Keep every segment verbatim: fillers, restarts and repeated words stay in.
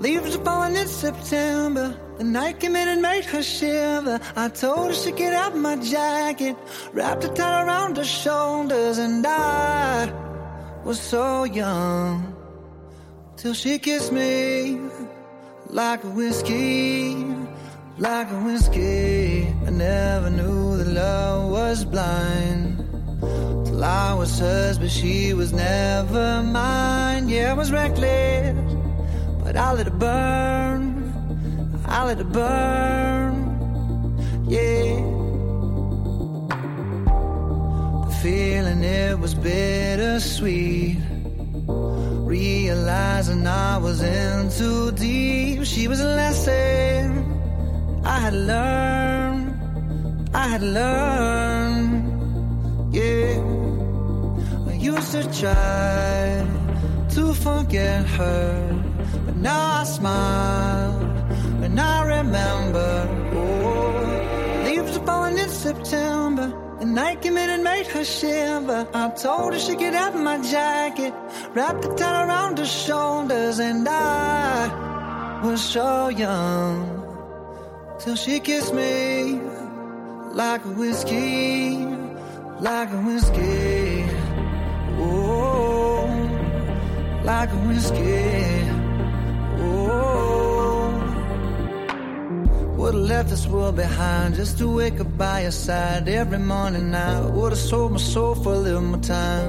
Leaves are falling in September. The night came in and made her shiver. I told her she'd get out my jacket, wrapped it tight around her shoulders, and I was so young till she kissed me like a whiskey, like a whiskey. I never knew that love was blind till I was hers, but she was never mine. Yeah, I was reckless, but I let it burn, I let it burn, yeah. The feeling, it was bittersweet, realizing I was in too deep. She was a lesson I had learned, I had learned, yeah. I used to try to forget her, but now I smile when I remember. Oh, leaves are falling in September. The night came in and made her shiver. I told her she'd get out my jacket, wrapped it tight around her shoulders, and I was so young till she kissed me like a whiskey, like a whiskey. Oh, like a whiskey. Oh, would've left this world behind just to wake up by your side every morning. I would've sold my soul for a little more time.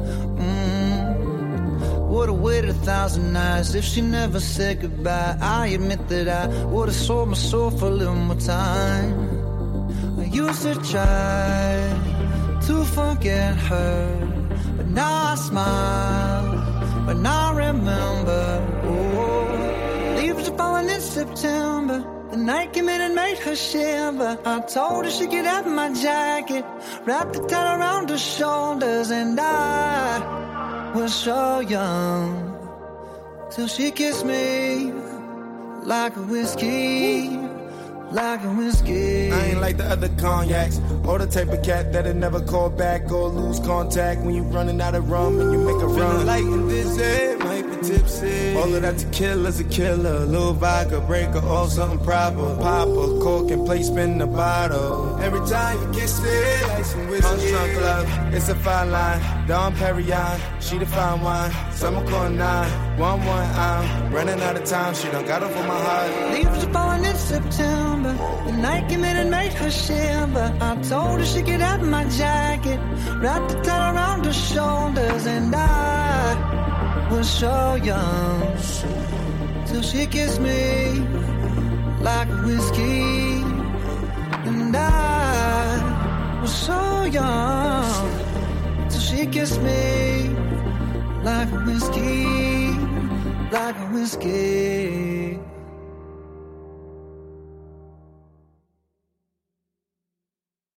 Mm. Would've waited a thousand nights if she never said goodbye. I admit that I would've sold my soul for a little more time. I used to try to forget her, but now I smile when I remember. Oh, leaves are falling in September. The night came in and made her shiver. I told her she'd get out my jacket, wrapped it tight around her shoulders, and I was so young till she kissed me like a whiskey, like a whiskey. I ain't like the other cognacs, or the type of cat that'll never call back or lose contact when you running out of rum and you make a run. Feeling light and dizzy, might be tipsy. All of that tequila's a killer. A little vodka, break her off something proper. Pop a cork and play spin the bottle. Every time you kiss it, like some whiskey. Drunk love, it's a fine line. Dom Perignon, she the fine wine. Summer corn nine, one one. I'm running out of time. She done got off on my heart. Leaves are falling in September. The night came in and made her shiver. I told her she'd get out my jacket, wrapped it tight around her shoulders, and I was so young till she kissed me like a whiskey, and I was so young till she kissed me like a whiskey, like a whiskey.